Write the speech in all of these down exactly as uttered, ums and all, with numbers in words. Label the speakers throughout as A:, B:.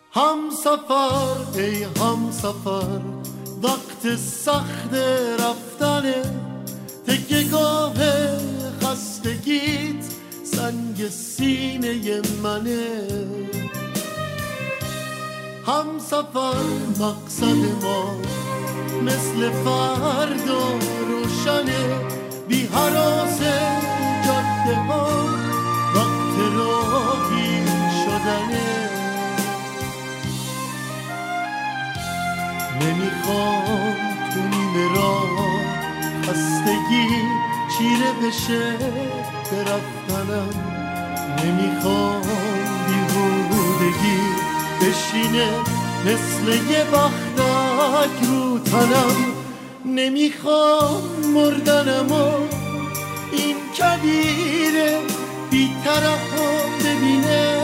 A: هم سفر ای هم سفر وقت سخت رفتنه، تکیه‌گاه خستگیت سنگ سینه منه. هم سفر مقصد ما مثل فردا روشنه، بی هراس جاده ها وقت راهی شدنه. نمیخوام تو نیمه راه خستگی چیره بشه برفتنم، نمیخوام بیهودگی بشینه مثل یه بختک رو تنم، نمیخوام مردنم و این کبیره بی‌طرف ها ببینه،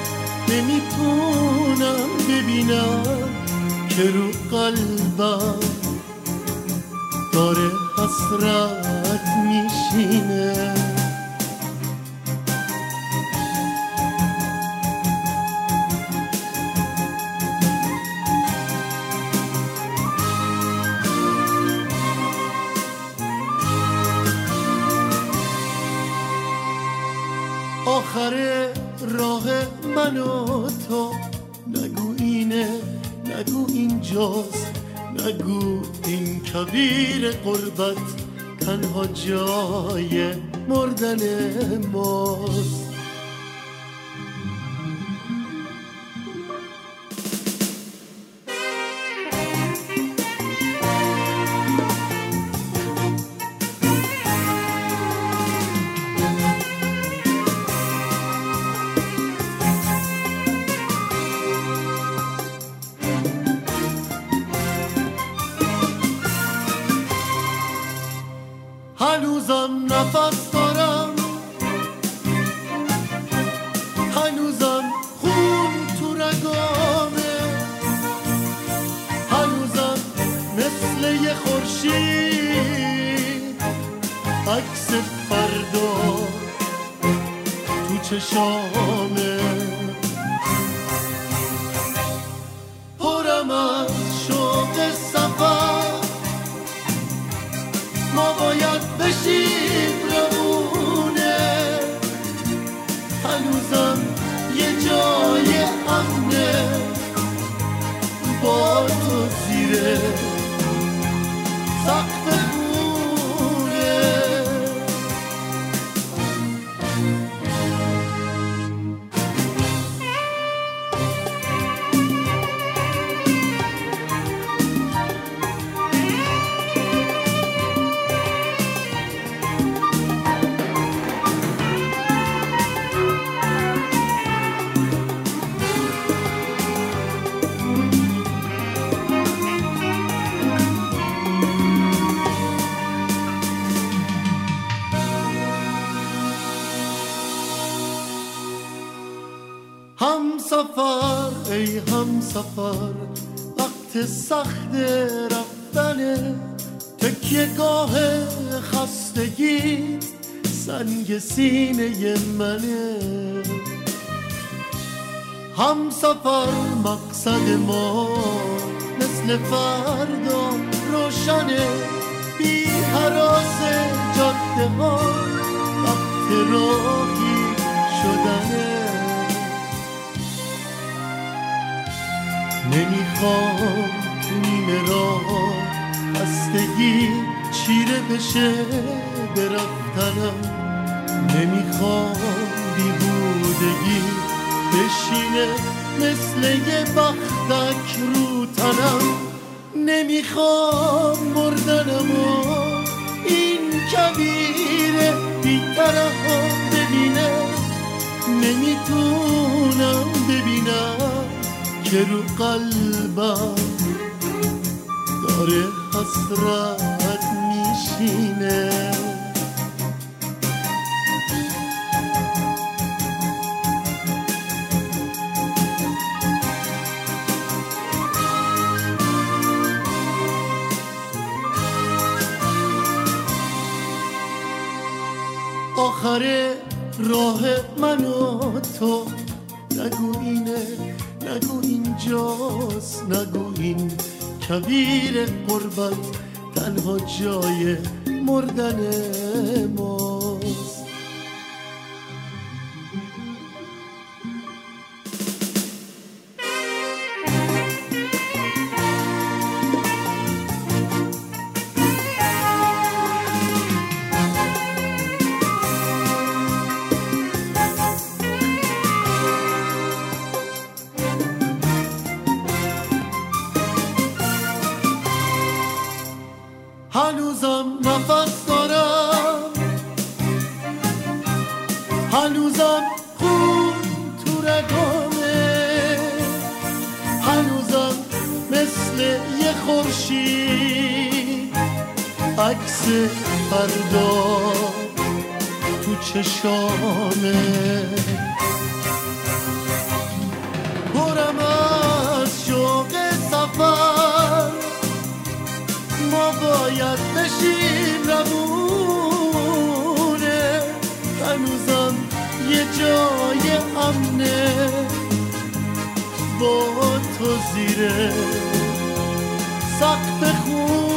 A: نمیتونم ببینم که رو قلبم داره حسرت میشینه. آخر راه من و تو، نگو اینه نگو اینجاست، نگو این کبیر قربت تنها جای مردن ماست. هنوزم نفس دارم، هنوزم خون تو رگامه، هنوزم مثل یه خورشید عکس فردا تو چشامه. پرم از شوق سفر، ما باید بشیم روونه، هنوزم یه جای امنه با تو زیر سقف خونه. هم سفر ای هم سفر وقت سخت رفتنه، تکیه‌گاه خستگی سنگ سینه منه. هم سفر مقصد ما مثل فردا روشنه، بی هراس جاده ها وقت راهی شدنه. نمیخوام تو نیمه راه خستگی چیره بشه برفتنم، نمیخوام بیهودگی بشینه مثل یه بختک رو تنم، نمیخوام مردنم و این کبیره بی‌طرف ها ببینه، نمیتونم ببینم که رو قلبم داره حسرت میشینه. آخر راه من و تو، نگو اینه نگو این اینجاست، نگو این کویر قربت تنها جای مردن ماست. هنوزم نفس دارم، هنوزم خون تو رگامه، هنوزم مثل یه خورشید عکس فردا تو چشامه. پرم از شوق سفر، ما باید بشیم رمونه، هنوزم یه جای امنه با تو زیر سقف خون.